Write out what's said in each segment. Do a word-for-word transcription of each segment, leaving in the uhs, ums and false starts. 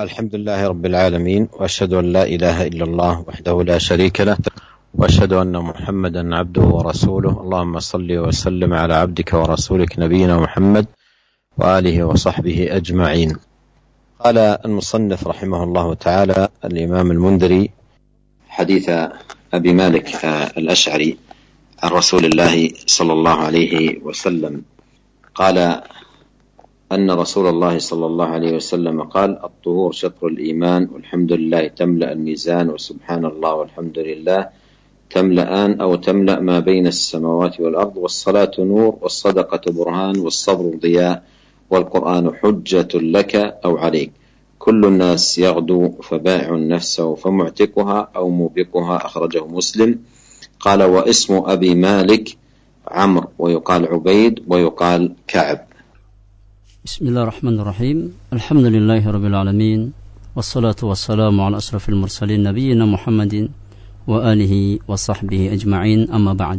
الحمد لله رب العالمين، وأشهد أن لا إله إلا الله وحده لا شريك له، وأشهد أن محمدا عبده ورسوله. اللهم صل وسلم على عبدك ورسولك نبينا محمد وآله وصحبه أجمعين. قال المصنف رحمه الله تعالى الإمام المنذري: حديث أبي مالك الأشعري عن رسول الله صلى الله عليه وسلم قال أن رسول الله صلى الله عليه وسلم قال: الطهور شطر الإيمان، والحمد لله تملأ الميزان، وسبحان الله والحمد لله تملأان أو تملأ ما بين السماوات والأرض، والصلاة نور، والصدقة برهان، والصبر ضياء، والقرآن حجة لك أو عليك، كل الناس يغدو فبائع نفسه فمعتقها أو موبقها. أخرجه مسلم. قال: واسم أبي مالك عمرو، ويقال عبيد، ويقال كعب. بسم الله الرحمن الرحيم. الحمد لله رب العالمين، والصلاة والسلام على أشرف المرسلين نبينا محمد وآله وصحبه أجمعين. أما بعد.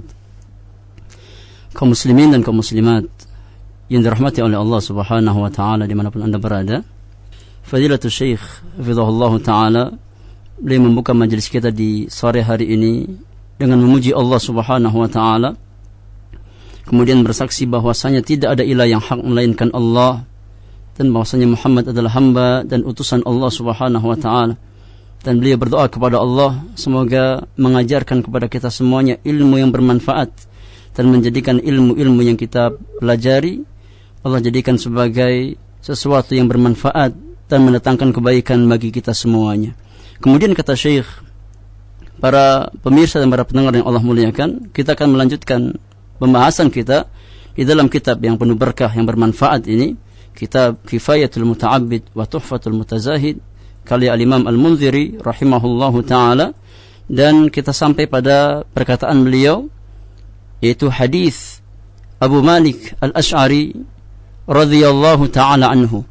Kaum muslimin dan kaum muslimat yang dirahmati oleh Allah Subhanahu wa taala dimanapun Anda berada, Fadilatul Syekh hafizahullah taala beliau membuka majelis kita di sore hari ini dengan memuji Allah Subhanahu wa taala, kemudian bersaksi bahwasanya tidak ada ilah yang hak melainkan Allah, dan bahwasanya Muhammad adalah hamba dan utusan Allah Subhanahu wa taala. Dan beliau berdoa kepada Allah semoga mengajarkan kepada kita semuanya ilmu yang bermanfaat dan menjadikan ilmu-ilmu yang kita pelajari Allah jadikan sebagai sesuatu yang bermanfaat dan mendatangkan kebaikan bagi kita semuanya. Kemudian kata Syekh, para pemirsa dan para pendengar yang Allah muliakan, kita akan melanjutkan pembahasan kita di dalam kitab yang penuh berkah yang bermanfaat ini, kitab Kifayatul Muta'abbid wa Tuhfatul Mutazahid karya Al-Imam Al-Munziri rahimahullahu ta'ala. Dan kita sampai pada perkataan beliau, yaitu hadis Abu Malik Al-Ash'ari radhiyallahu ta'ala anhu,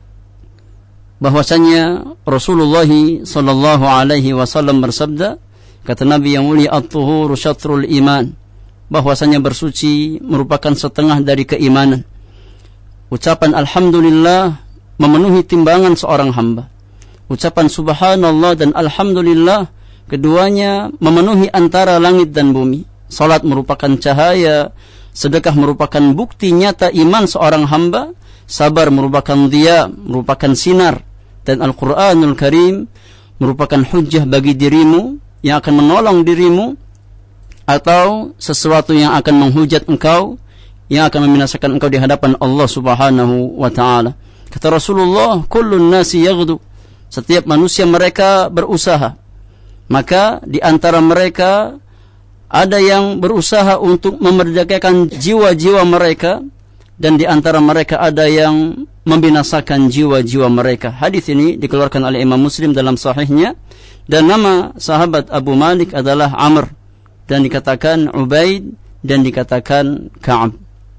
bahwasanya Rasulullah sallallahu alaihi wasallam bersabda, kata Nabi yang mulia, at-tuhuru syatrul iman, bahwasanya bersuci merupakan setengah dari keimanan. Ucapan alhamdulillah memenuhi timbangan seorang hamba. Ucapan subhanallah dan alhamdulillah keduanya memenuhi antara langit dan bumi. Salat merupakan cahaya, sedekah merupakan bukti nyata iman seorang hamba, sabar merupakan diya, merupakan sinar, dan Al-Quranul Karim merupakan hujjah bagi dirimu yang akan menolong dirimu, atau sesuatu yang akan menghujat engkau, yang akan membinasakan engkau di hadapan Allah Subhanahu wa ta'ala. Kata Rasulullah, kullun nasi yaghdu, setiap manusia mereka berusaha. Maka di antara mereka ada yang berusaha untuk memerdekakan jiwa-jiwa mereka, dan di antara mereka ada yang membinasakan jiwa-jiwa mereka. Hadis ini dikeluarkan oleh Imam Muslim dalam sahihnya, dan nama sahabat Abu Malik adalah Amr, dan dikatakan Ubaid, dan dikatakan Ka'ab.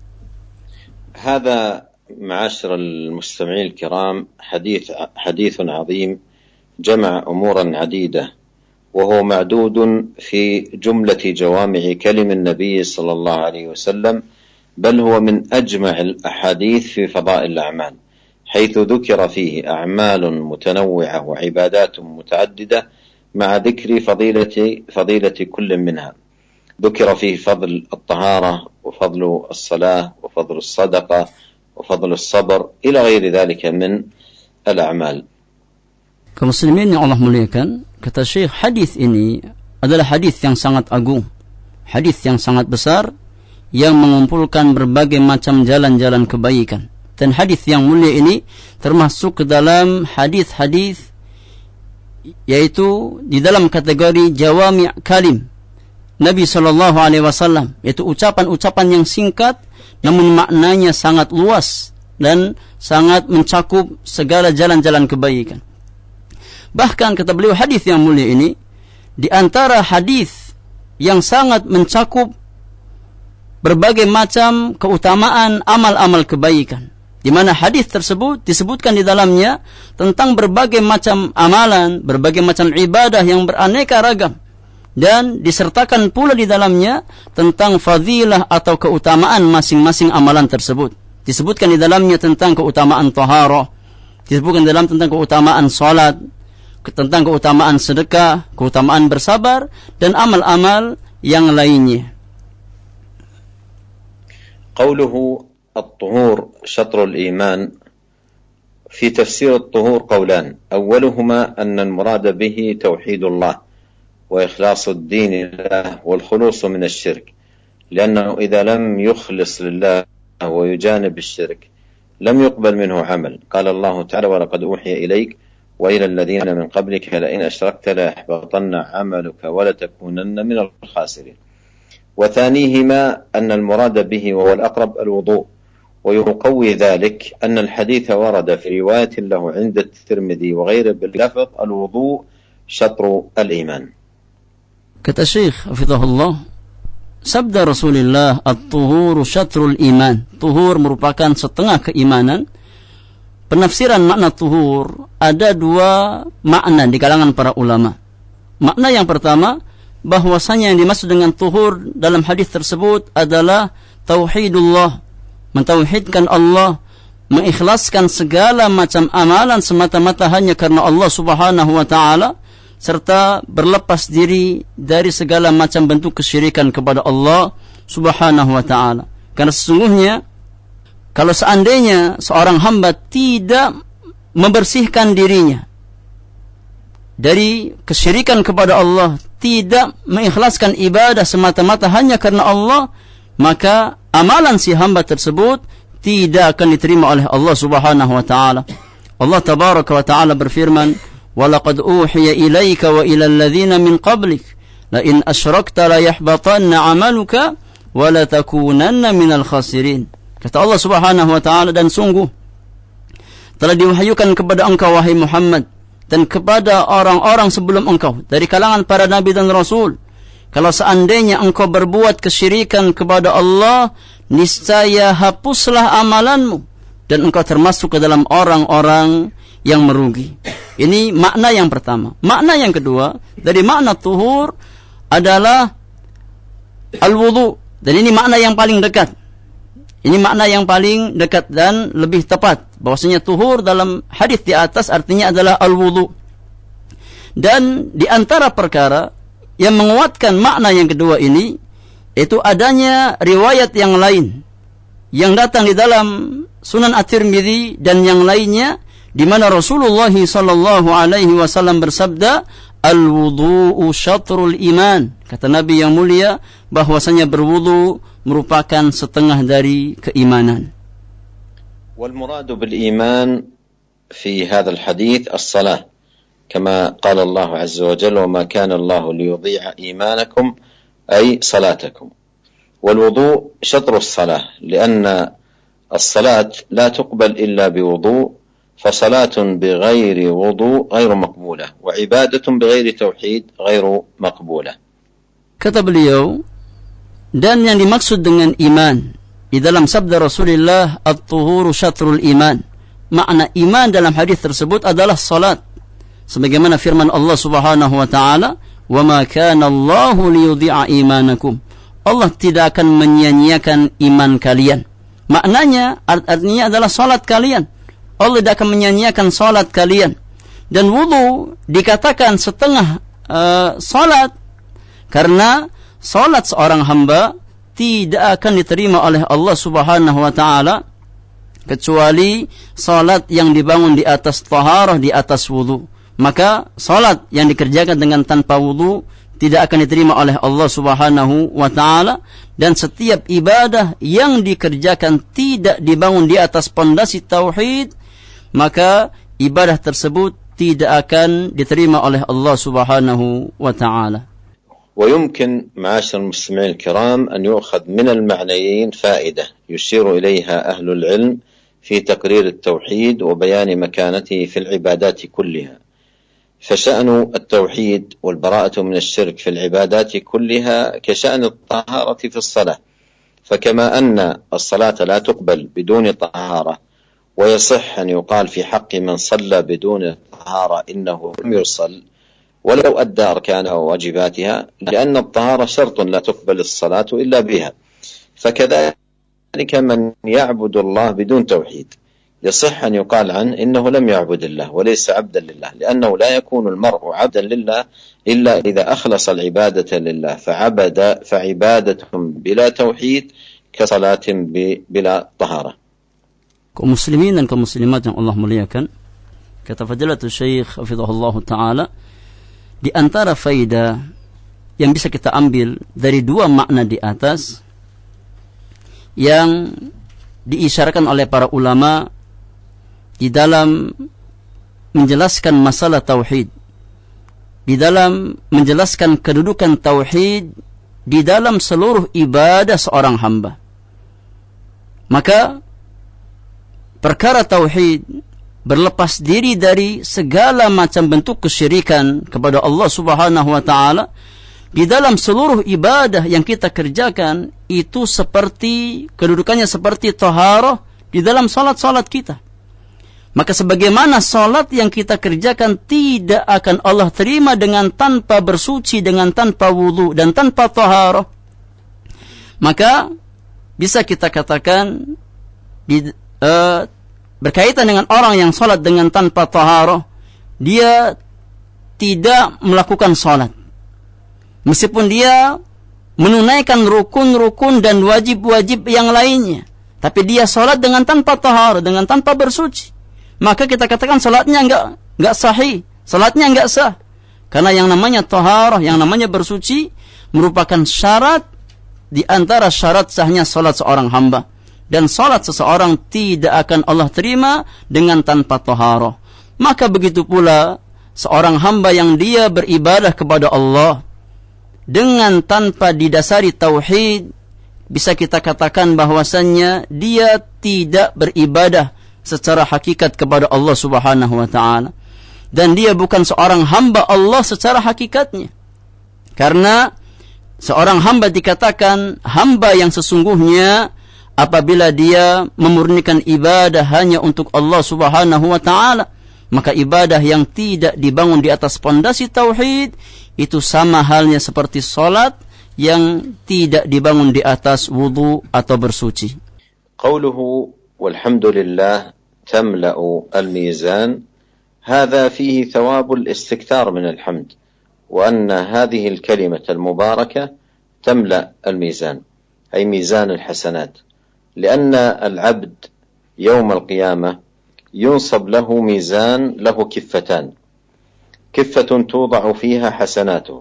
هذا معاشر المستمعين الكرام حديث حديث عظيم جمع أمورا عديدة، وهو معدود في جملة جوامع كلم النبي صلى الله عليه وسلم، بل هو من أجمع الأحاديث في فضائل الأعمال، حيث ذكر فيه أعمال متنوعة وعبادات متعددة مع ذكر فضيلة فضيلة كل منها. ذكر فيه فضل الطهارة، وفضل الصلاة، وفضل الصدقة، وفضل الصبر، إلى غير ذلك من الأعمال. Kaum muslimin yang Allah muliakan, kata Syekh, hadis ini adalah hadis yang sangat agung, hadis yang sangat besar, yang mengumpulkan berbagai macam jalan-jalan kebaikan. Dan hadis yang mulia ini termasuk ke dalam hadis-hadis, yaitu di dalam kategori jawami' kalim Nabi sallallahu alaihi wasallam, yaitu ucapan-ucapan yang singkat namun maknanya sangat luas dan sangat mencakup segala jalan-jalan kebaikan. Bahkan kata beliau, hadis yang mulia ini di antara hadis yang sangat mencakup berbagai macam keutamaan amal-amal kebaikan, di mana hadis tersebut disebutkan di dalamnya tentang berbagai macam amalan, berbagai macam ibadah yang beraneka ragam, dan disertakan pula di dalamnya tentang fadilah atau keutamaan masing-masing amalan tersebut. Disebutkan di dalamnya tentang keutamaan taharah, Disebutkan dalam tentang keutamaan salat, tentang keutamaan sedekah, keutamaan bersabar, dan amal-amal yang lainnya. Qauluhu at-tuhur syatrul iman. في تفسير الطهور قولان، أولهما أن المراد به توحيد الله وإخلاص الدين له والخلوص من الشرك، لأنه إذا لم يخلص لله ويجانب الشرك لم يقبل منه عمل. قال الله تعالى: ولقد أوحي إليك وإلى الذين من قبلك لئن أشركت ليحبطن عملك ولتكونن من الخاسرين. وثانيهما أن المراد به وهو الأقرب الوضوء، ويقوي ذلك أن الحديث ورد في رواية له عند الترمذي وغيره باللفظ الوضوء شطر الإيمان. Kata Syekh hafizahullah, sabda Rasulullah, at-tuhuru syatrul iman. Tuhur merupakan setengah keimanan. Penafsiran makna tuhur ada dua makna di kalangan para ulama. Makna yang pertama, bahwasanya yang dimaksud dengan tuhur dalam hadis tersebut adalah tauhidullah, mentauhidkan Allah, mengikhlaskan segala macam amalan semata-mata hanya karena Allah Subhanahu wa taala, serta berlepas diri dari segala macam bentuk kesyirikan kepada Allah Subhanahu wa taala. Karena sesungguhnya kalau seandainya seorang hamba tidak membersihkan dirinya dari kesyirikan kepada Allah, tidak mengikhlaskan ibadah semata-mata hanya karena Allah, maka amalan si hamba tersebut tidak akan diterima oleh Allah Subhanahu wa taala. Allah tabaraka wa taala berfirman, "Walaqad uhiya ilaika wa ilal ladzina min qablik la in asyrakta la yahbatanna 'amaluka wa la takunanna minal khasirin." Kata Allah Subhanahu wa taala, dan sungguh telah diwahyukan kepada engkau wahai Muhammad dan kepada orang-orang sebelum engkau dari kalangan para nabi dan rasul, kalau seandainya engkau berbuat kesyirikan kepada Allah, niscaya hapuslah amalanmu dan engkau termasuk ke dalam orang-orang yang merugi. Ini makna yang pertama. Makna yang kedua dari makna tuhur adalah al-wudu, dan ini makna yang paling dekat. Ini makna yang paling dekat dan lebih tepat. Bahwasanya tuhur dalam hadis di atas artinya adalah al-wudu. Dan di antara perkara yang menguatkan makna yang kedua ini, itu adanya riwayat yang lain yang datang di dalam Sunan At-Tirmidzi dan yang lainnya, di mana Rasulullah sallallahu alaihi wasallam bersabda, al-wudu'u syatrul iman. Kata Nabi yang mulia, bahwasanya berwudu merupakan setengah dari keimanan. Wal muradu bil iman fi hadzal hadits as-salah. كما قال الله عز وجل: وما كان الله ليضيع إيمانكم أي صلاتكم. والوضوء شطر الصلاة، لأن الصلاة لا تقبل إلا بوضوء، فصلاة بغير وضوء غير مقبولة، وعبادة بغير توحيد غير مقبولة. Kata beliau, dan yang dimaksud dengan iman di dalam sabda Rasulullah, at-tuhuru syatrul iman, makna iman dalam hadis tersebut adalah salat. Sebagaimana firman Allah Subhanahu wa taala, "Wa ma kana Allahu liyudhi'a imanakum." Allah tidak akan menyia-nyiakan iman kalian. Maknanya art- artinya adalah salat kalian. Allah tidak akan menyia-nyiakan salat kalian. Dan wudu dikatakan setengah uh, salat karena salat seorang hamba tidak akan diterima oleh Allah Subhanahu wa taala kecuali salat yang dibangun di atas taharah, di atas wudu. Maka salat yang dikerjakan dengan tanpa wudu tidak akan diterima oleh Allah Subhanahu wa taala, dan setiap ibadah yang dikerjakan tidak dibangun di atas pondasi tauhid, maka ibadah tersebut tidak akan diterima oleh Allah Subhanahu wa taala. ويمكن معاشر المستمعين الكرام أن يؤخذ من المعنيين فائدة يشير إليها أهل العلم في تقرير التوحيد وبيان مكانته في العبادات كلها. فشأن التوحيد والبراءة من الشرك في العبادات كلها كشأن الطهارة في الصلاة، فكما أن الصلاة لا تقبل بدون طهارة، ويصح أن يقال في حق من صلى بدون طهارة إنه لم يصل ولو أدى أركانها وواجباتها، لأن الطهارة شرط لا تقبل الصلاة إلا بها. فكذلك من يعبد الله بدون توحيد يصح أن يقال عنه إنه لم يعبد الله وليس عبدا لله، لأنه لا يكون المرء عبدا لله إلا إذا أخلص العبادة لله، فعبد فعبادة بلا توحيد كصلاة بلا طهارة. Kaum muslimin dan kaum muslimat yang Allah muliakan, kata Fadilatul Syekh hafizahullah taala, di antara faedah yang bisa kita ambil dari dua makna di atas yang diisyaratkan oleh para ulama di dalam menjelaskan masalah tauhid, di dalam menjelaskan kedudukan tauhid di dalam seluruh ibadah seorang hamba. Maka perkara tauhid berlepas diri dari segala macam bentuk kesyirikan kepada Allah Subhanahu wa taala di dalam seluruh ibadah yang kita kerjakan, itu seperti kedudukannya seperti taharah di dalam salat-salat kita. Maka sebagaimana salat yang kita kerjakan tidak akan Allah terima dengan tanpa bersuci, dengan tanpa wudu dan tanpa taharah, maka bisa kita katakan di, uh, berkaitan dengan orang yang salat dengan tanpa taharah, dia tidak melakukan salat meskipun dia menunaikan rukun-rukun dan wajib-wajib yang lainnya, tapi dia salat dengan tanpa taharah, dengan tanpa bersuci, maka kita katakan salatnya enggak enggak sahih, salatnya enggak sah. Karena yang namanya taharah, yang namanya bersuci merupakan syarat di antara syarat sahnya salat seorang hamba. Dan salat seseorang tidak akan Allah terima dengan tanpa taharah. Maka begitu pula seorang hamba yang dia beribadah kepada Allah dengan tanpa didasari tauhid, bisa kita katakan bahwasannya dia tidak beribadah secara hakikat kepada Allah Subhanahu wa taala, dan dia bukan seorang hamba Allah secara hakikatnya. Karena seorang hamba dikatakan hamba yang sesungguhnya apabila dia memurnikan ibadah hanya untuk Allah Subhanahu wa taala. Maka ibadah yang tidak dibangun di atas pondasi tauhid itu sama halnya seperti salat yang tidak dibangun di atas wudu atau bersuci. Qauluhu walhamdulillah tamla'u al-mizan, hadha fihi thawab al-istikthar min al-hamd, wa anna hadhihi al-kalimah al-mubarakah tamla' al-mizan, ay mizan al-hasanat, lianna al-'abd yawm al-qiyamah ينصب له ميزان له كفتان، كفة توضع فيها حسناته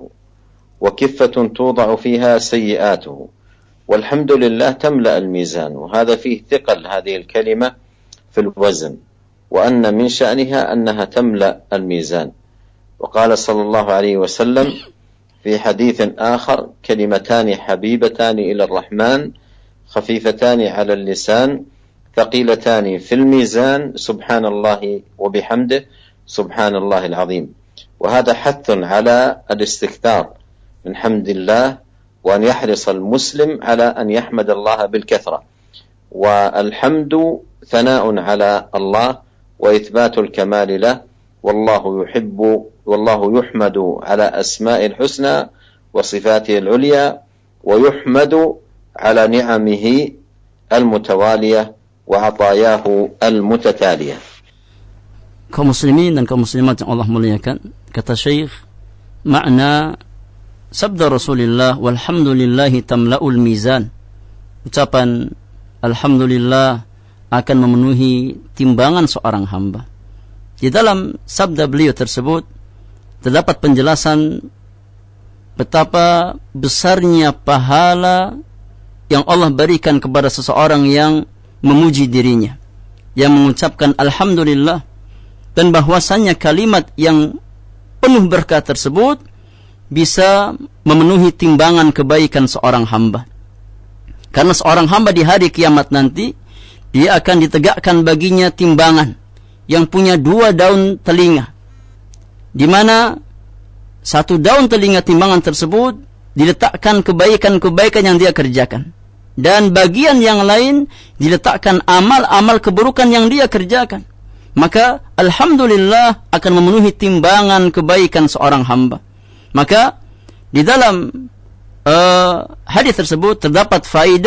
وكفة توضع فيها سيئاته، والحمد لله تملأ الميزان، وهذا فيه ثقل هذه الكلمة في الوزن، وأن من شأنها أنها تملأ الميزان. وقال صلى الله عليه وسلم في حديث آخر: كلمتان حبيبتان إلى الرحمن خفيفتان على اللسان ثقيلتان في الميزان سبحان الله وبحمده سبحان الله العظيم. وهذا حث على الاستكثار من حمد الله، وأن يحرص المسلم على أن يحمد الله بالكثرة. والحمد ثناء على الله وإثبات الكمال له، والله يحب والله يحمد على أسماء الحسنى وصفاته العليا، ويحمد على نعمه المتوالية وعطاياه المتتالية. Kaum muslimin dan kaum muslimat yang Allah muliakan, kata Syekh, makna sabda Rasulullah walhamdulillahi tamla'ul mizan, ucapan alhamdulillah akan memenuhi timbangan seorang hamba. Di dalam sabda beliau tersebut terdapat penjelasan betapa besarnya pahala yang Allah berikan kepada seseorang yang memuji dirinya, yang mengucapkan alhamdulillah, dan bahwasannya kalimat yang penuh berkah tersebut bisa memenuhi timbangan kebaikan seorang hamba. Karena seorang hamba di hari kiamat nanti, dia akan ditegakkan baginya timbangan yang punya dua daun telinga, di mana satu daun telinga timbangan tersebut diletakkan kebaikan-kebaikan yang dia kerjakan, dan bagian yang lain diletakkan amal-amal keburukan yang dia kerjakan. Maka alhamdulillah akan memenuhi timbangan kebaikan seorang hamba. Maka di dalam uh, hadis tersebut terdapat faidah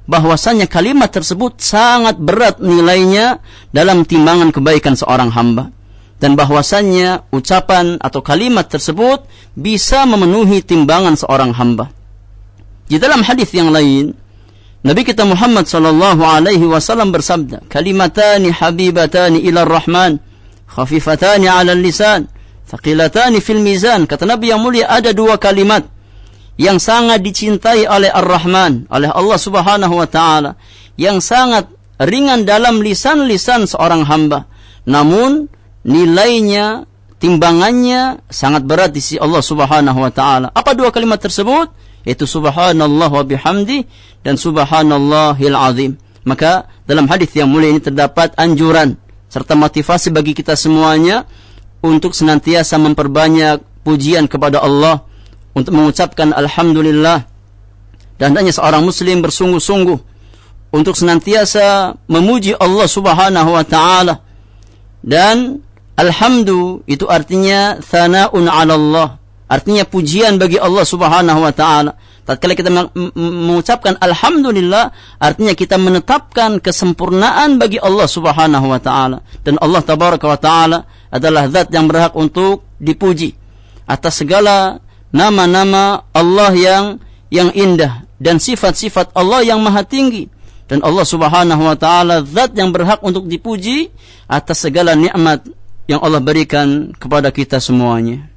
bahwasanya kalimat tersebut sangat berat nilainya dalam timbangan kebaikan seorang hamba, dan bahwasanya ucapan atau kalimat tersebut bisa memenuhi timbangan seorang hamba. Di dalam hadis yang lain, Nabi kita Muhammad sallallahu alaihi wasallam bersabda, "Kalimatani habibatani ila ar-Rahman, khafifatani 'ala al-lisan, thaqilatani fil mizan." Kata Nabi yang mulia, ada dua kalimat yang sangat dicintai oleh Ar-Rahman, oleh Allah Subhanahu wa taala, yang sangat ringan dalam lisan-lisan seorang hamba, namun nilainya, timbangannya sangat berat di sisi Allah Subhanahu wa taala. Apa dua kalimat tersebut? Yaitu subhanallah wa bihamdi dan subhanallahil azim. Maka dalam hadis yang mulia ini terdapat anjuran serta motivasi bagi kita semuanya untuk senantiasa memperbanyak pujian kepada Allah, untuk mengucapkan alhamdulillah, dan hendaknya seorang muslim bersungguh-sungguh untuk senantiasa memuji Allah Subhanahu wa taala. Dan alhamdu itu artinya thana'un 'ala Allah, artinya pujian bagi Allah Subhanahu wa taala. Tatkala kita mengucapkan alhamdulillah, artinya kita menetapkan kesempurnaan bagi Allah Subhanahu wa taala, dan Allah tabaraka wa taala adalah zat yang berhak untuk dipuji atas segala nama-nama Allah yang yang indah dan sifat-sifat Allah yang maha tinggi, dan Allah Subhanahu wa taala zat yang berhak untuk dipuji atas segala nikmat yang Allah berikan kepada kita semuanya.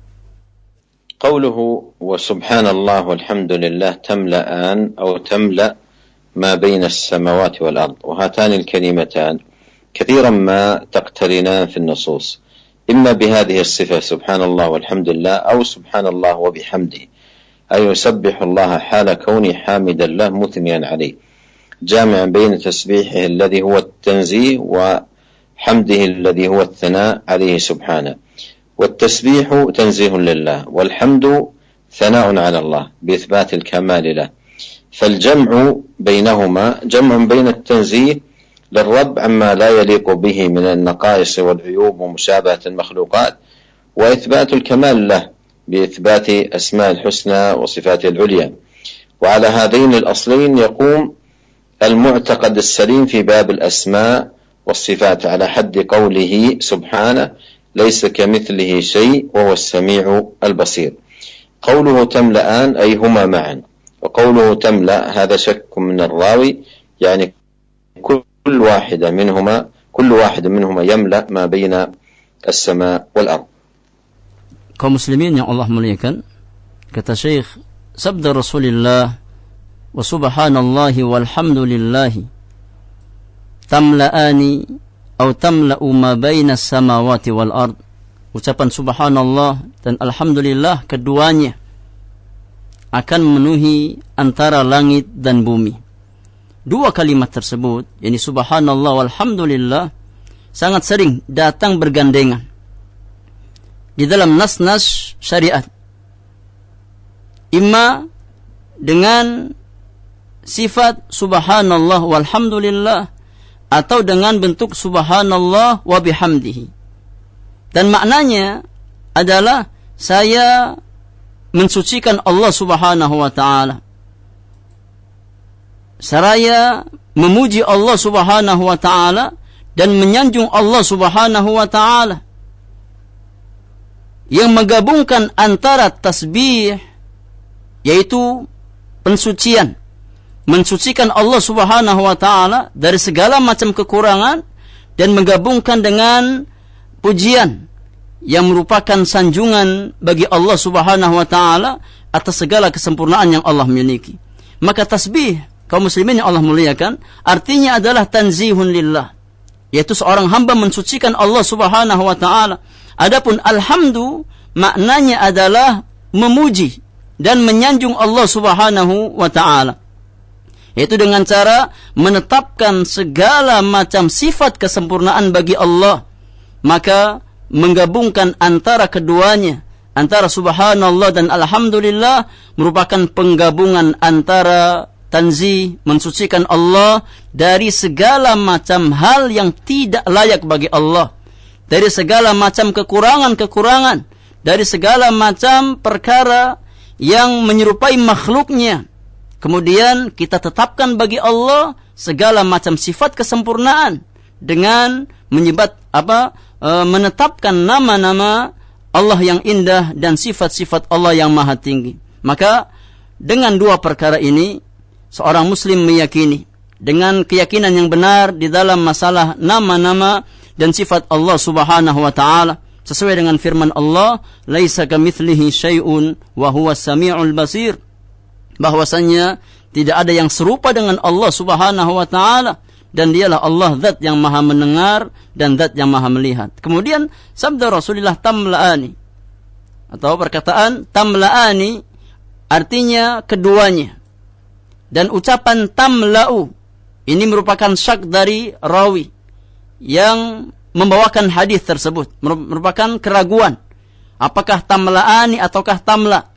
قوله وسبحان الله والحمد لله تملأان أو تملأ ما بين السماوات والأرض، وهاتان الكلمتان كثيرا ما تقترنان في النصوص، إما بهذه الصفة سبحان الله والحمد لله، أو سبحان الله وبحمده، أي يسبح الله حال كوني حامدا له مثنيا عليه، جامعا بين تسبيحه الذي هو التنزيه وحمده الذي هو الثناء عليه سبحانه. والتسبيح تنزيه لله، والحمد ثناء على الله بإثبات الكمال له، فالجمع بينهما جمع بين التنزيه للرب عما لا يليق به من النقائص والعيوب ومشابهة المخلوقات، وإثبات الكمال له بإثبات أسماء الحسنى وصفاته العليا. وعلى هذين الأصلين يقوم المعتقد السليم في باب الأسماء والصفات، على حد قوله سبحانه ليس كمثله شيء وهو السميع البصير. قوله تملأان أي هما معا، وقوله تملأ هذا شك من الراوي، يعني كل واحدة منهما كل واحد منهما يملأ ما بين السماء والأرض. Kaum muslimin yang Allah muliakan, kata Syekh, sabda Rasulullah wa subhanallahi walhamdulillahi tamla'ani atau tamla'u ma baina samawati wal ard. Ucapan subhanallah dan alhamdulillah keduanya akan memenuhi antara langit dan bumi. Dua kalimat tersebut, yakni subhanallah walhamdulillah, sangat sering datang bergandengan di dalam nas-nas syariat, imma dengan sifat subhanallah walhamdulillah atau dengan bentuk subhanallah wa bihamdihi. Dan maknanya adalah saya mensucikan Allah Subhanahu wa taala, seraya memuji Allah Subhanahu wa taala dan menyanjung Allah Subhanahu wa taala, yang menggabungkan antara tasbih, yaitu pensucian, mensucikan Allah Subhanahu wa taala dari segala macam kekurangan, dan menggabungkan dengan pujian yang merupakan sanjungan bagi Allah Subhanahu wa taala atas segala kesempurnaan yang Allah miliki. Maka tasbih, kaum muslimin yang Allah muliakan, artinya adalah tanzihun lillah, yaitu seorang hamba mensucikan Allah Subhanahu wa taala. Adapun alhamdu maknanya adalah memuji dan menyanjung Allah Subhanahu wa taala, yaitu dengan cara menetapkan segala macam sifat kesempurnaan bagi Allah, maka menggabungkan antara keduanya, antara subhanallah dan alhamdulillah, merupakan penggabungan antara tanzih, mensucikan Allah dari segala macam hal yang tidak layak bagi Allah, dari segala macam kekurangan-kekurangan, dari segala macam perkara yang menyerupai makhluknya, Kemudian kita tetapkan bagi Allah segala macam sifat kesempurnaan dengan menyebat apa e, menetapkan nama-nama Allah yang indah dan sifat-sifat Allah yang maha tinggi. Maka dengan dua perkara ini seorang muslim meyakini dengan keyakinan yang benar di dalam masalah nama-nama dan sifat Allah Subhanahu wa taala sesuai dengan firman Allah, laisa kamitslihi syai'un wa huwas samiul basir. Bahwasanya tidak ada yang serupa dengan Allah Subhanahu wa taala dan dialah Allah zat yang maha mendengar dan zat yang maha melihat. Kemudian sabda Rasulullah tamla'ani atau perkataan tamla'ani artinya keduanya. Dan ucapan tamla'u ini merupakan syak dari rawi yang membawakan hadis tersebut, merupakan keraguan apakah tamla'ani ataukah tamla.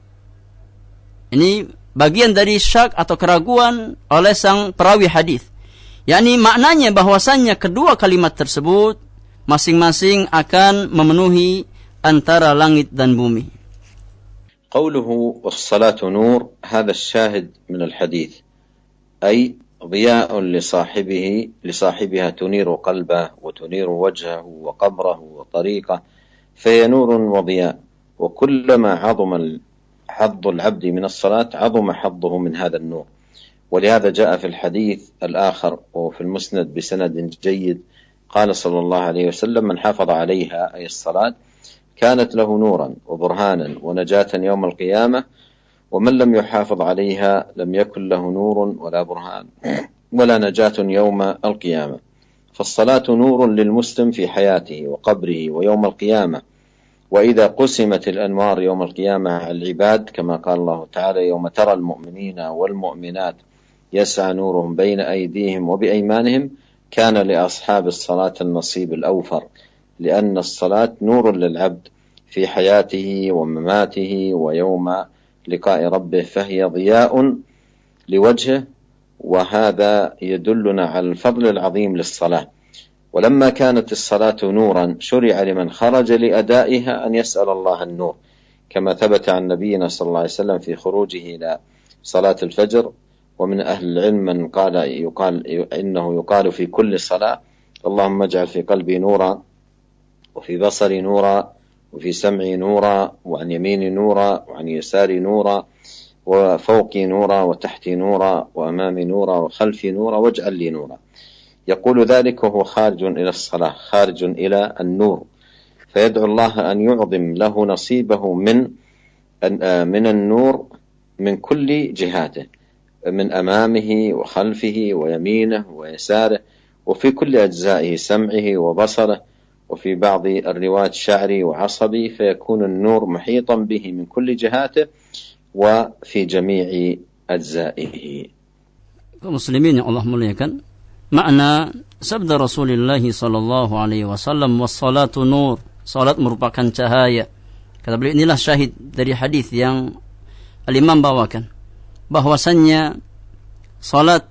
Ini bagian dari syak atau keraguan oleh sang perawi hadis. yakni maknanya bahwasannya kedua kalimat tersebut masing-masing akan memenuhi antara langit dan bumi. قوله والصلاة نور هذا الشاهد من الحديث أي ضياء لصاحبه لصاحبها تنير قلبه وتنير وجهه وقبره وطريقه فهي نور وضياء وكلما عظم حظ العبد من الصلاة عظم حظه من هذا النور ولهذا جاء في الحديث الآخر وفي المسند بسند جيد قال صلى الله عليه وسلم من حافظ عليها أي الصلاة كانت له نورا وبرهانا ونجاة يوم القيامة ومن لم يحافظ عليها لم يكن له نور ولا برهان ولا نجاة يوم القيامة فالصلاة نور للمسلم في حياته وقبره ويوم القيامة وإذا قسمت الأنوار يوم القيامة على العباد كما قال الله تعالى يوم ترى المؤمنين والمؤمنات يسعى نورهم بين أيديهم وبأيمانهم كان لأصحاب الصلاة النصيب الأوفر لأن الصلاة نور للعبد في حياته ومماته ويوم لقاء ربه فهي ضياء لوجهه وهذا يدلنا على الفضل العظيم للصلاة ولما كانت الصلاة نورا شرع لمن خرج لأدائها أن يسأل الله النور كما ثبت عن نبينا صلى الله عليه وسلم في خروجه إلى صلاة الفجر ومن أهل العلم من قال يقال إنه يقال في كل صلاة اللهم اجعل في قلبي نورا وفي بصري نورا وفي سمعي نورا وعن يميني نورا وعن يساري نورا وفوقي نورا وتحتي نورا وأمامي نورا وخلفي نورا واجعل لي نورا يقول ذلك وهو خارج إلى الصلاة خارج إلى النور فيدعو الله أن يعظم له نصيبه من من النور من كل جهاته من أمامه وخلفه ويمينه ويساره وفي كل أجزائه سمعه وبصره وفي بعض الروايات شعري وعصبي فيكون النور محيطا به من كل جهاته وفي جميع أجزائه. Muslimin yang Allah muliakan, makna sabda Rasulullah sallallahu alaihi wasallam wassalatu nur, salat merupakan cahaya. Kata beliau inilah syahid dari hadis yang al-Imam bawakan bahwasannya salat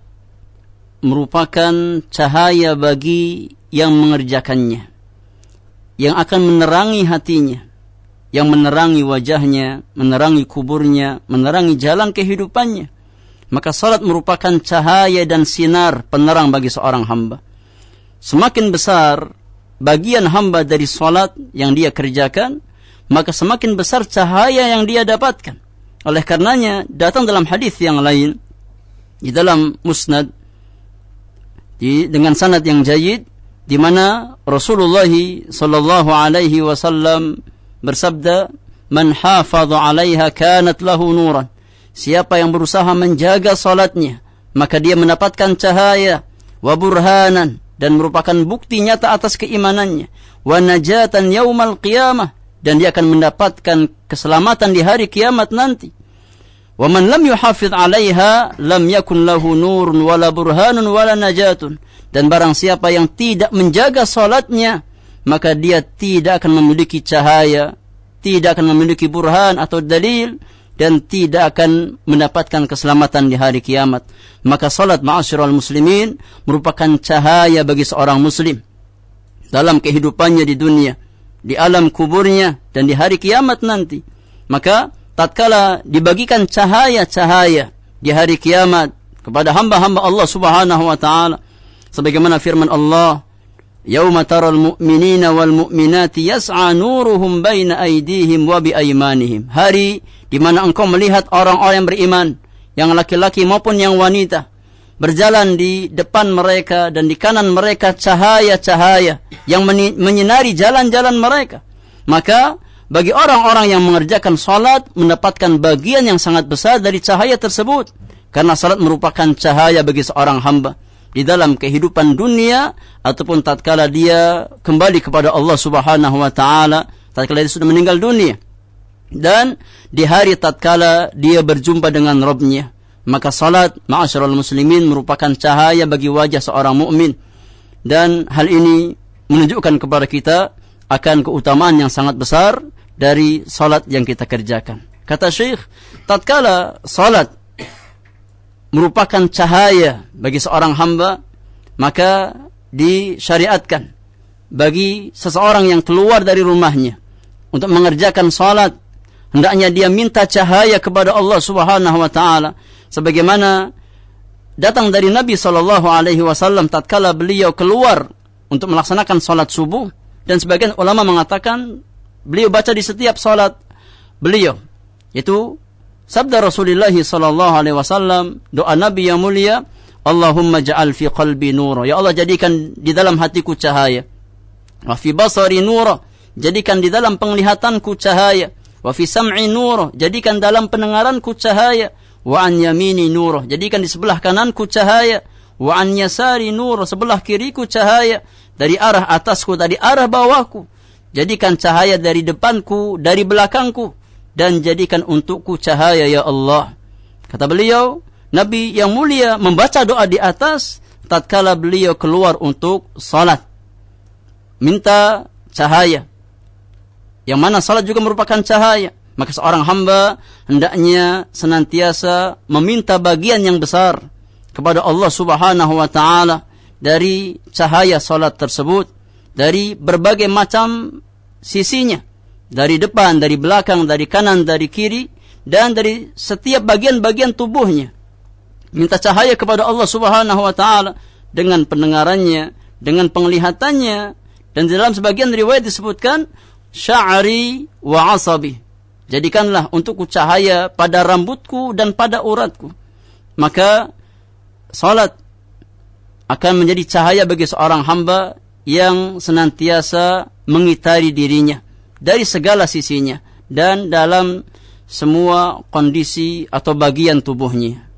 merupakan cahaya bagi yang mengerjakannya, yang akan menerangi hatinya, yang menerangi wajahnya, menerangi kuburnya, menerangi jalan kehidupannya. Maka salat merupakan cahaya dan sinar penerang bagi seorang hamba. Semakin besar bagian hamba dari salat yang dia kerjakan, maka semakin besar cahaya yang dia dapatkan. Oleh karenanya datang dalam hadis yang lain di dalam Musnad di, dengan sanad yang jayyid di mana Rasulullah sallallahu alaihi wasallam bersabda, "Man hafadha 'alaiha kanat lahu nuran." Siapa yang berusaha menjaga salatnya, maka dia mendapatkan cahaya, wa burhanan, dan merupakan bukti nyata atas keimanannya, wa najatan yaumal qiyamah, dan dia akan mendapatkan keselamatan di hari kiamat nanti. Wa man lam yuhafidh 'alaiha lam yakun lahu nurun wala burhanun wala najatun. Dan barang siapa yang tidak menjaga salatnya, maka dia tidak akan memiliki cahaya, tidak akan memiliki burhan atau dalil, dan tidak akan mendapatkan keselamatan di hari kiamat. Maka salat ma'asyiral muslimin merupakan cahaya bagi seorang muslim dalam kehidupannya di dunia, di alam kuburnya, dan di hari kiamat nanti. Maka tatkala dibagikan cahaya-cahaya di hari kiamat kepada hamba-hamba Allah Subhanahu wa taala. Sebagaimana firman Allah, "Yauma taral mu'minina wal mu'minati yas'a nuruhum baina aydihim wa bi aymanihim." Hari di mana engkau melihat orang-orang yang beriman, yang laki-laki maupun yang wanita, berjalan di depan mereka dan di kanan mereka cahaya-cahaya yang menyinari jalan-jalan mereka. Maka bagi orang-orang yang mengerjakan salat mendapatkan bagian yang sangat besar dari cahaya tersebut, karena salat merupakan cahaya bagi seorang hamba di dalam kehidupan dunia ataupun tatkala dia kembali kepada Allah Subhanahu wa taala, tatkala dia sudah meninggal dunia, dan di hari tatkala dia berjumpa dengan Rabb-Nya. Maka salat, ma'asyiral muslimin, merupakan cahaya bagi wajah seorang mukmin, dan hal ini menunjukkan kepada kita akan keutamaan yang sangat besar dari salat yang kita kerjakan. Kata Syekh, tatkala salat merupakan cahaya bagi seorang hamba, maka disyariatkan bagi seseorang yang keluar dari rumahnya untuk mengerjakan salat, hendaknya dia minta cahaya kepada Allah Subhanahu wa taala, sebagaimana datang dari Nabi sallallahu alaihi wasallam tatkala beliau keluar untuk melaksanakan salat subuh, dan sebagian ulama mengatakan beliau baca di setiap salat beliau, yaitu sabda Rasulullah sallallahu alaihi wasallam, doa Nabi yang mulia, Allahumma ja'al fi qalbi nura, ya Allah jadikan di dalam hatiku cahaya, wa fi basari nura, jadikan di dalam penglihatanku cahaya, wa fi sam'i nura, jadikan dalam pendengaranku cahaya, wa an yamini nura, jadikan di sebelah kananku cahaya, wa an yasari nura, sebelah kiriku cahaya, dari arah atasku, dari arah bawahku, jadikan cahaya dari depanku, dari belakangku, dan jadikan untukku cahaya ya Allah. Kata beliau, Nabi yang mulia membaca doa di atas tatkala beliau keluar untuk salat, minta cahaya, yang mana salat juga merupakan cahaya. Maka seorang hamba hendaknya senantiasa meminta bagian yang besar kepada Allah Subhanahu wa taala dari cahaya salat tersebut, dari berbagai macam sisinya, dari depan, dari belakang, dari kanan, dari kiri, dan dari setiap bagian-bagian tubuhnya. Minta cahaya kepada Allah Subhanahu wa taala dengan pendengarannya, dengan penglihatannya, dan di dalam sebagian riwayat disebutkan sya'ri wa asabi, jadikanlah untukku cahaya pada rambutku dan pada uratku. Maka salat akan menjadi cahaya bagi seorang hamba yang senantiasa mengitari dirinya dari segala sisinya dan dalam semua kondisi atau bagian tubuhnya.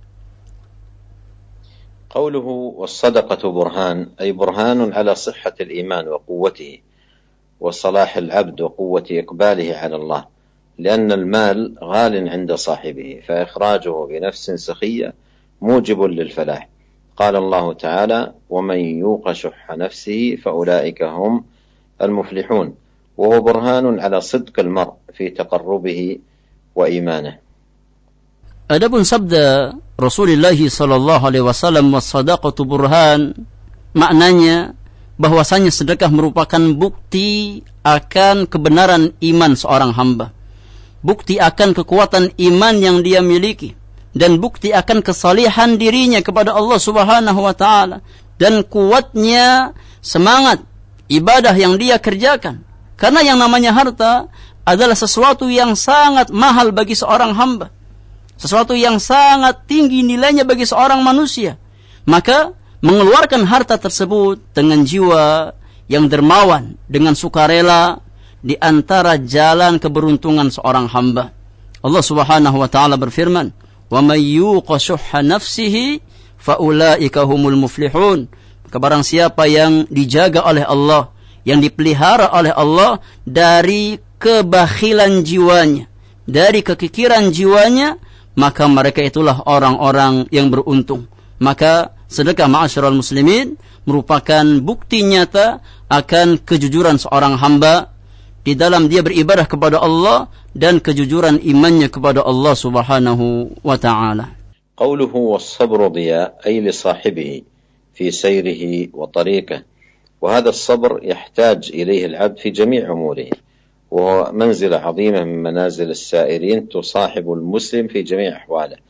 قوله والصدقة برهان أي برهان على صحة الإيمان وقوته وصلاح العبد وقوة إقباله على الله، لأن المال غال عند صاحبه، فإخراجه بنفس سخية موجب للفلاح. قال الله تعالى ومن يوق شح نفسه فأولئك هم المفلحون، وهو برهان على صدق المرء في تقربه وإيمانه. Adapun sabda Rasulullah sallallahu alaihi wasallam was-sadaqatu burhan, maknanya bahwasanya sedekah merupakan bukti akan kebenaran iman seorang hamba, bukti akan kekuatan iman yang dia miliki, dan bukti akan kesalihan dirinya kepada Allah Subhanahu wa taala, dan kuatnya semangat ibadah yang dia kerjakan. Karena yang namanya harta adalah sesuatu yang sangat mahal bagi seorang hamba, sesuatu yang sangat tinggi nilainya bagi seorang manusia. Maka mengeluarkan harta tersebut dengan jiwa yang dermawan, dengan sukarela, di antara jalan keberuntungan seorang hamba. Allah Subhanahu wa taala berfirman, "Wa may yuqa shuhha nafsihi fa ulaika humul muflihun." Maka barang siapa yang dijaga oleh Allah, yang dipelihara oleh Allah dari kebakhilan jiwanya, dari kekikiran jiwanya, maka mereka itulah orang-orang yang beruntung. Maka sedekah, ma'asyiral muslimin, merupakan bukti nyata akan kejujuran seorang hamba di dalam dia beribadah kepada Allah dan kejujuran imannya kepada Allah Subhanahu wa ta'ala. Qauluhu was-sabru diya ay li sahibihi fi sayrihi wa tariqihi, wa hadha as-sabr yahtaj ilayhi al-'abd fi jami' umurihi. وهو منزلة عظيمة من منازل السائرين تصاحب المسلم في جميع أحواله،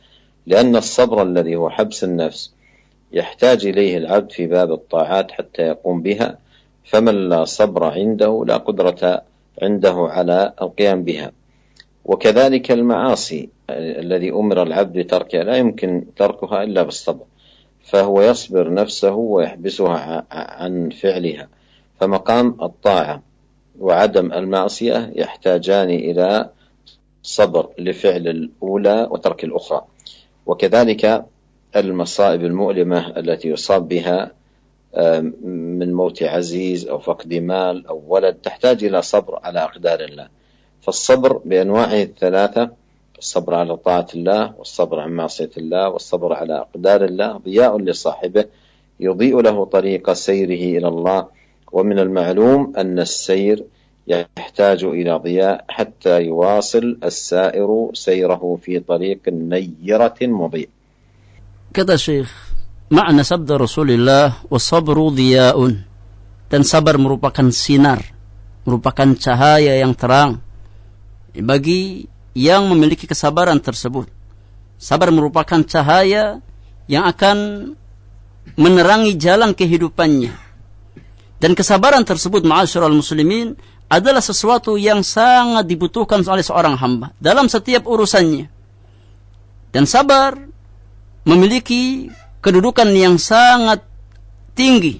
لأن الصبر الذي هو حبس النفس يحتاج إليه العبد في باب الطاعات حتى يقوم بها، فمن لا صبر عنده لا قدرة عنده على القيام بها. وكذلك المعاصي الذي أمر العبد بتركها لا يمكن تركها إلا بالصبر، فهو يصبر نفسه ويحبسها عن فعلها. فمقام الطاعة وعدم المعصية يحتاجان إلى صبر لفعل الأولى وترك الأخرى. وكذلك المصائب المؤلمة التي يصاب بها من موت عزيز أو فقد مال أو ولد تحتاج إلى صبر على أقدار الله. فالصبر بأنواعه الثلاثة، الصبر على طاعة الله والصبر عن معصية الله والصبر على أقدار الله، ضياء لصاحبه يضيء له طريق سيره إلى الله. ومن المعلوم أن السير يحتاج إلى ضياء حتى يواصل السائر سيره في طريق نيرة مضيء. Kata Syekh, makna sabda Rasulullah, wasabru dhiya'un, dan sabar merupakan sinar, merupakan cahaya yang terang bagi yang memiliki kesabaran tersebut. Sabar merupakan cahaya yang akan menerangi jalan kehidupannya. Dan kesabaran tersebut, ma'asyiral muslimin, adalah sesuatu yang sangat dibutuhkan oleh seorang hamba dalam setiap urusannya. Dan sabar memiliki kedudukan yang sangat tinggi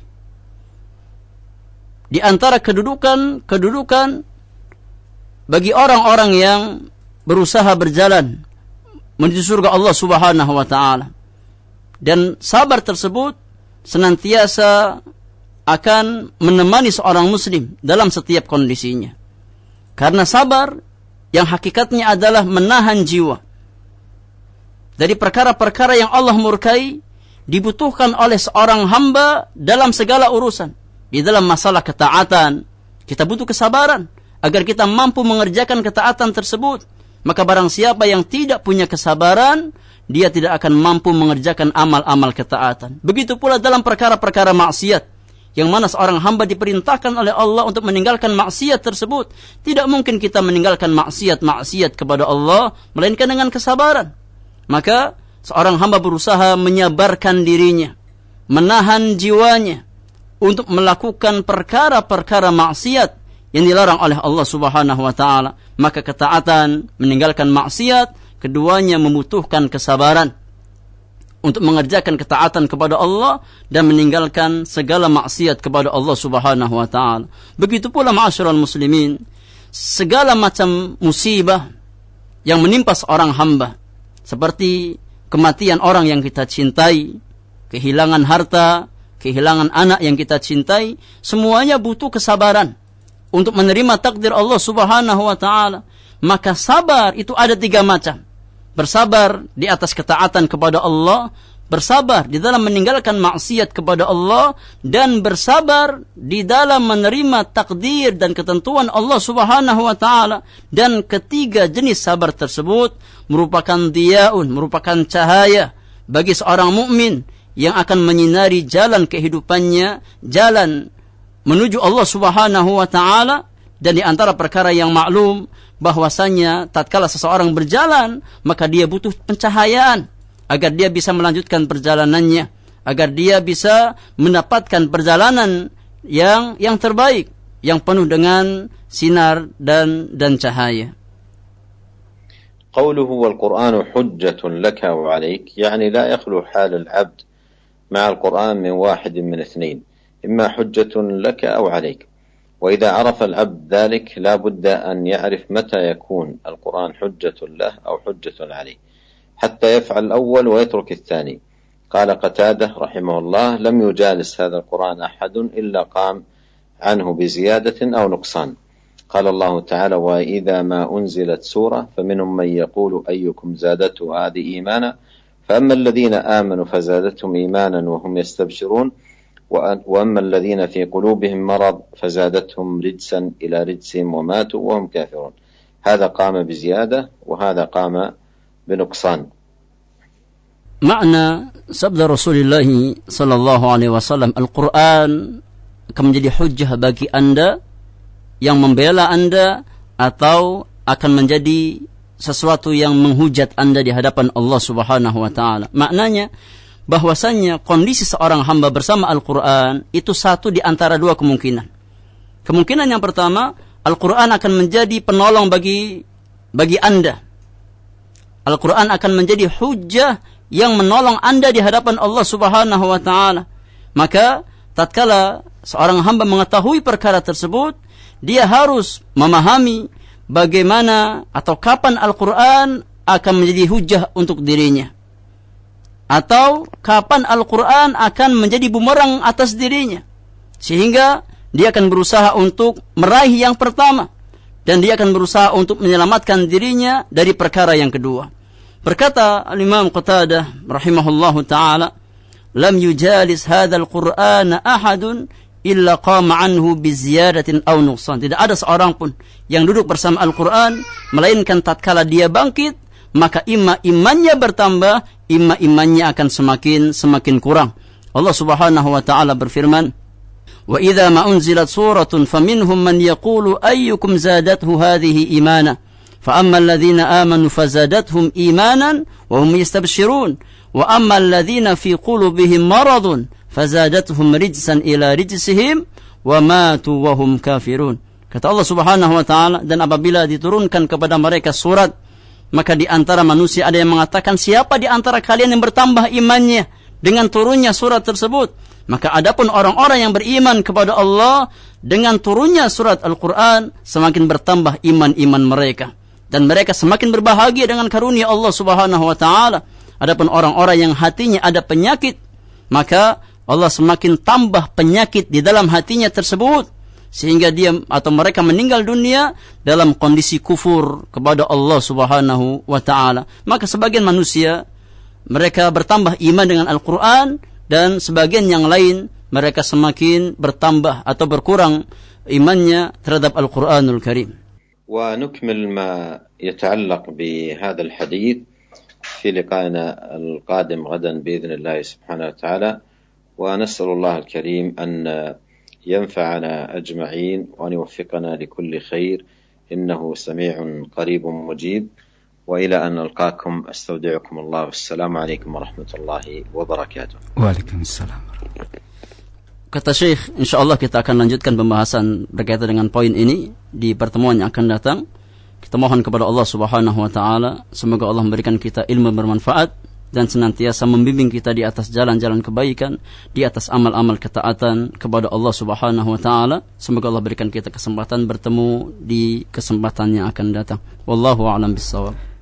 di antara kedudukan-kedudukan bagi orang-orang yang berusaha berjalan menuju surga Allah Subhanahu wa taala. Dan sabar tersebut senantiasa akan menemani seorang muslim dalam setiap kondisinya. Karena sabar yang hakikatnya adalah menahan jiwa dari perkara-perkara yang Allah murkai, dibutuhkan oleh seorang hamba dalam segala urusan. Di dalam masalah ketaatan, kita butuh kesabaran agar kita mampu mengerjakan ketaatan tersebut. Maka barang siapa yang tidak punya kesabaran, dia tidak akan mampu mengerjakan amal-amal ketaatan. Begitu pula dalam perkara-perkara maksiat, yang mana seorang hamba diperintahkan oleh Allah untuk meninggalkan maksiat tersebut. Tidak mungkin kita meninggalkan maksiat-maksiat kepada Allah melainkan dengan kesabaran. Maka seorang hamba berusaha menyabarkan dirinya, menahan jiwanya untuk melakukan perkara-perkara maksiat yang dilarang oleh Allah Subhanahu wa taala. Maka ketaatan, meninggalkan maksiat, keduanya membutuhkan kesabaran untuk mengerjakan ketaatan kepada Allah dan meninggalkan segala maksiat kepada Allah Subhanahu wa taala. Begitu pula ma'asyiral muslimin, segala macam musibah yang menimpa seorang hamba, seperti kematian orang yang kita cintai, kehilangan harta, kehilangan anak yang kita cintai, semuanya butuh kesabaran untuk menerima takdir Allah Subhanahu wa taala. Maka sabar itu ada tiga macam. Bersabar di atas ketaatan kepada Allah, bersabar di dalam meninggalkan maksiat kepada Allah, dan bersabar di dalam menerima takdir dan ketentuan Allah Subhanahu wa taala. Dan ketiga jenis sabar tersebut merupakan diyaun, merupakan cahaya bagi seorang mukmin yang akan menyinari jalan kehidupannya, jalan menuju Allah Subhanahu wa taala. Dan di antara perkara yang maklum bahwasanya tatkala seseorang berjalan, maka dia butuh pencahayaan agar dia bisa melanjutkan perjalanannya, agar dia bisa mendapatkan perjalanan yang yang terbaik, yang penuh dengan sinar dan dan cahaya. قوله والقرآن حجة لك وعليك يعني لا يخلو حال العبد مع القرآن من واحد من اثنين، إما حجة لك أو عليك. وإذا عرف العبد ذلك لا بد أن يعرف متى يكون القرآن حجة له أو حجة عليه حتى يفعل الأول ويترك الثاني. قال قتادة رحمه الله لم يجالس هذا القرآن أحد إلا قام عنه بزيادة أو نقصان. قال الله تعالى وإذا ما أنزلت سورة فمنهم من يقول أيكم زادته هذه إيمانا فأما الذين آمنوا فزادتهم إيمانا وهم يستبشرون وأما الذين في قلوبهم مرض فزادتهم رجسا إلى رجسهم وماتوا وهم كافرون. هذا قام بزيادة وهذا قام بنقصان. Makna sabda Rasulullah sallallahu alaihi wasallam, Al-Quran akan menjadi hujjah bagi anda yang membela anda, atau akan menjadi sesuatu yang menghujat Anda di hadapan Allah Subhanahu wa taala. Maknanya bahwasannya kondisi seorang hamba bersama Al-Qur'an itu satu di antara dua kemungkinan. Kemungkinan yang pertama, Al-Qur'an akan menjadi penolong bagi bagi Anda. Al-Qur'an akan menjadi hujjah yang menolong Anda di hadapan Allah Subhanahu wa taala. Maka tatkala seorang hamba mengetahui perkara tersebut, dia harus memahami bagaimana atau kapan Al-Qur'an akan menjadi hujjah untuk dirinya, atau kapan Al-Qur'an akan menjadi bumerang atas dirinya, sehingga dia akan berusaha untuk meraih yang pertama, dan dia akan berusaha untuk menyelamatkan dirinya dari perkara yang kedua. Berkata Al-Imam Qatadah rahimahullahu ta'ala, lam yujalis hadzal Qur'ana ahadun illa qama anhu biziyadatin aw nuqsan. Tidak ada seorang pun yang duduk bersama Al-Qur'an melainkan tatkala dia bangkit, maka imma imannya bertambah, imma imannya akan semakin semakin kurang. Allah Subhanahu wa taala berfirman, wa idza ma unzilat suratun faminhum man yaqulu ayyukum zadathu hadhihi imana fa amma alladhina amanu fazadathum imanan wa hum yastabshirun wa amma alladhina fi qulubihim maradun fazadathum rijsan ila rijsihim wa matu wa hum kafirun. Kata Allah Subhanahu wa taala, dan apabila diturunkan kepada mereka surat, maka di antara manusia ada yang mengatakan, siapa di antara kalian yang bertambah imannya dengan turunnya surat tersebut? Maka adapun orang-orang yang beriman kepada Allah dengan turunnya surat Al-Quran, semakin bertambah iman-iman mereka, dan mereka semakin berbahagia dengan karunia Allah Subhanahu wa taala. Adapun orang-orang yang hatinya ada penyakit, maka Allah semakin tambah penyakit di dalam hatinya tersebut, sehingga dia atau mereka meninggal dunia dalam kondisi kufur kepada Allah Subhanahu wa taala. Maka sebagian manusia mereka bertambah iman dengan Al-Quran, dan sebagian yang lain mereka semakin bertambah atau berkurang imannya terhadap Al-Quranul Karim. ونكمل ما يتعلق بهذا الحديث في لقائنا القادم غدا بإذن الله سبحانه وتعالى، ونسأل الله الكريم أن ينفعنا أجمعين وأن يوفقنا لكل خير، إنه سميع قريب مجيب. وإلى أن نلقاكم أستودعكم الله، والسلام عليكم ورحمة الله وبركاته. وعليكم السلام. Kata Syekh, insyaallah kita akan lanjutkan pembahasan berkaitan dengan poin ini di pertemuan yang akan datang. Kita mohon kepada Allah Subhanahu wa taala, semoga Allah memberikan kita ilmu bermanfaat dan senantiasa membimbing kita di atas jalan-jalan kebaikan, di atas amal-amal ketaatan kepada Allah Subhanahu wa taala. Semoga Allah berikan kita kesempatan bertemu di kesempatan yang akan datang. Wallahu a'lam bissawab.